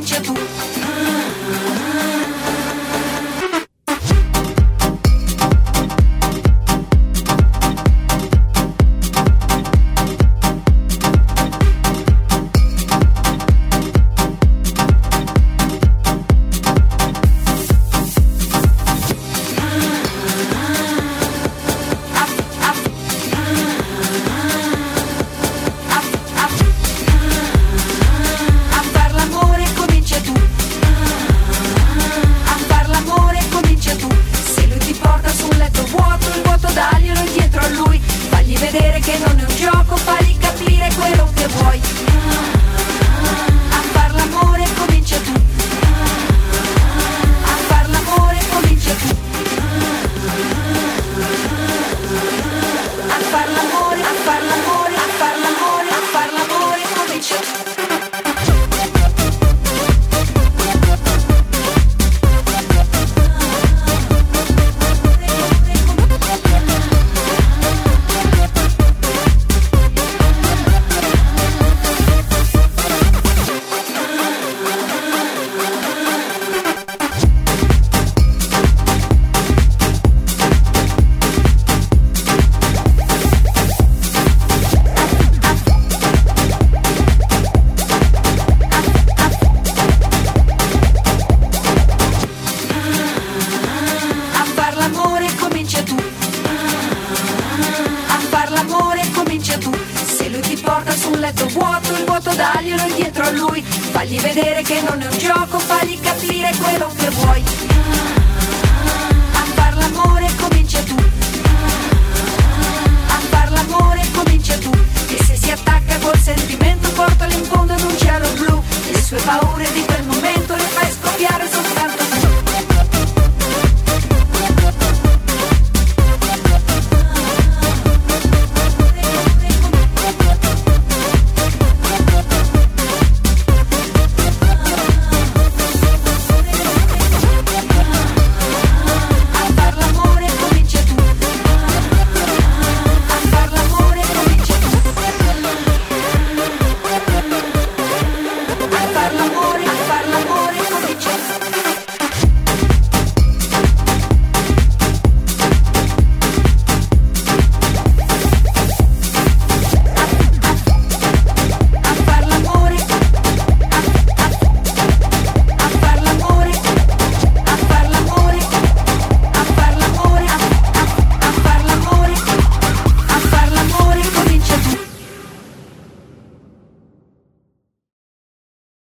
comincia tu. Vedere che non è un gioco, fagli capire quello che vuoi. A far l'amore comincia tu. A far l'amore comincia tu. A far l'amore, a far l'amore, a far l'amore, a far l'amore comincia tu. Daglielo indietro a lui, fagli vedere che non è un gioco, fagli capire quello che vuoi. A far l'amore comincia tu. A far l'amore comincia tu. E se si attacca col sentimento, portalo in fondo ad un cielo blu. Le sue paure di quel momento le fai scoppiare sotto